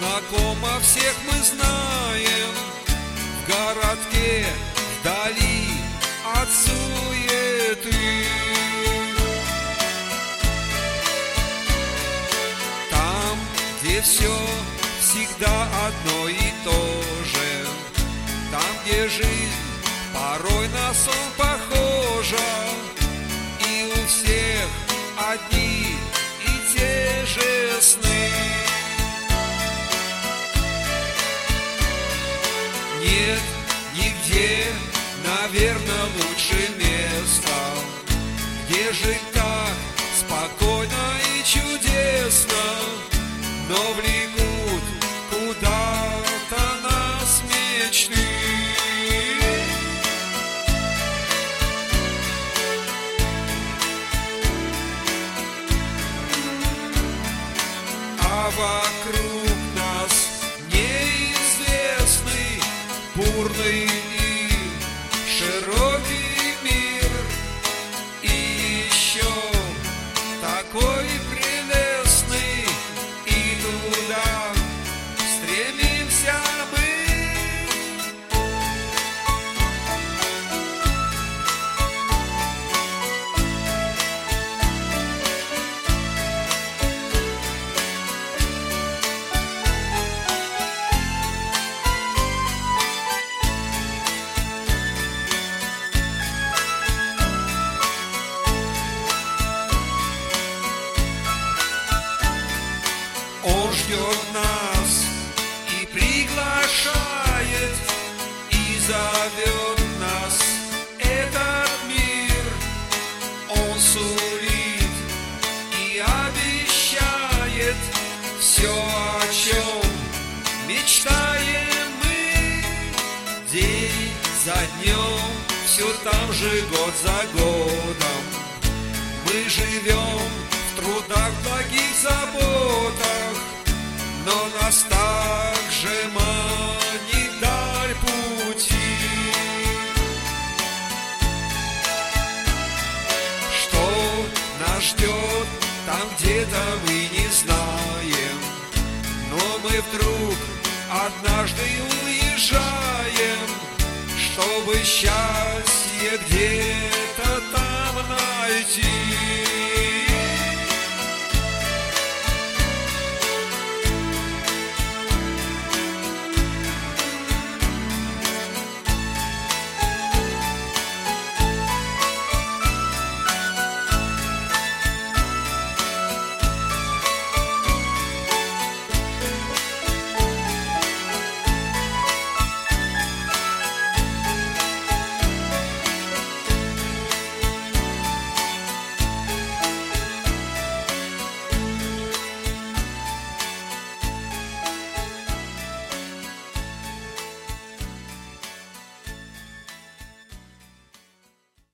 знакомо всех мы знаем, в городке вдали от суеты. Там, где все всегда одно и то же, там, где жизнь порой на сон похожа, и у всех одни и те же сны. Нет нигде, наверное, лучше места, где жить так спокойно и чудесно, но влекут куда-то нас мечты. А вокруг нас неизвестный, бурный и широкий мир, и еще такой прелестный, и туда стремимся мы. Он ждет нас и приглашает, и зовет нас этот мир. Он сулит и обещает все, о чем мечтаем мы. День за днем, все там же, год за годом. Мы живем в трудах, благих заботах, но нас также манит даль пути. Что нас ждет там где-то, мы не знаем, но мы вдруг однажды уезжаем, чтобы счастье где-то там найти.